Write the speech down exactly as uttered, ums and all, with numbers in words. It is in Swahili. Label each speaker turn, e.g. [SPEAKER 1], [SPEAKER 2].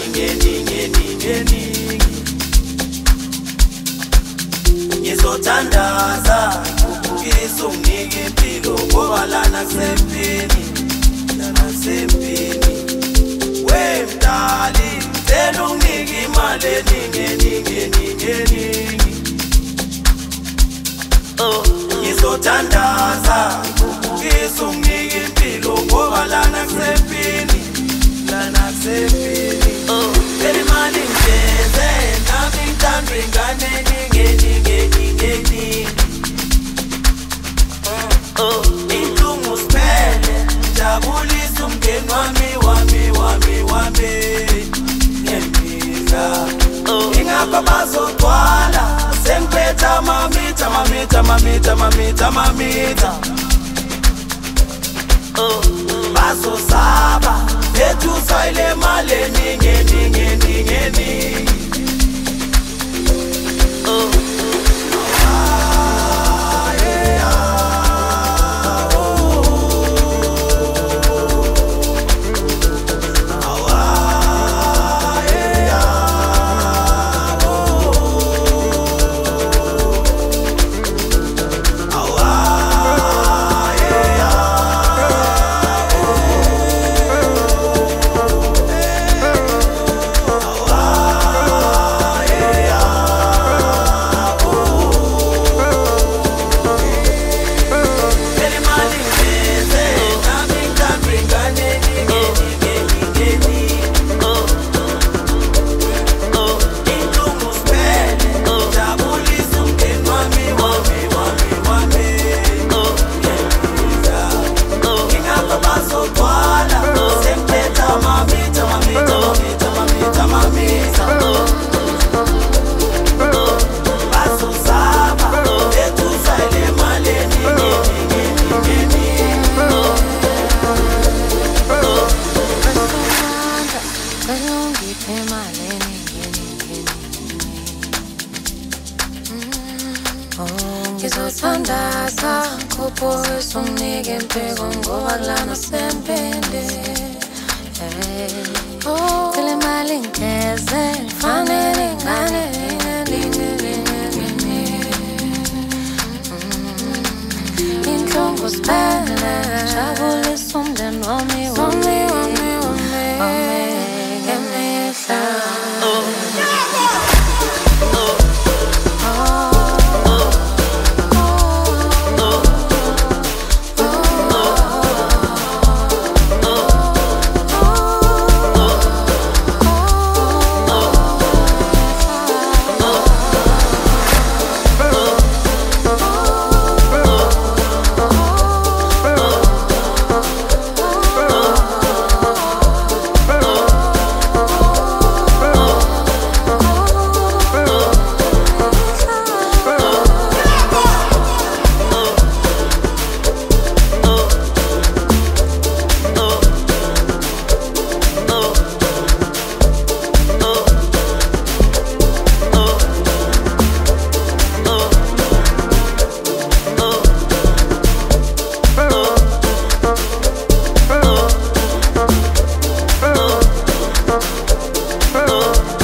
[SPEAKER 1] eningi eningi eningi ngizothandaza ukubukisa unginike impilo ngoba lana kusempini lana kusempini wemdali ngicela unginike imali eningi eningi eningi eningi oh ngizothandaza ukubukisa unginike impilo ngoba lana kusempini lana kusempini oh phela imali ngithenze nami ngithanda ingane eningi eningi eningi eningi oh inhlungu siphele jabulisa umndeni wami wami wami wami ngempila oh ingapha bazogcwala sengiphetha mamita mamita mamita mamita mamita oh bazosaba bethu sayile mali eningi eningi eningi eningi oh
[SPEAKER 2] Oh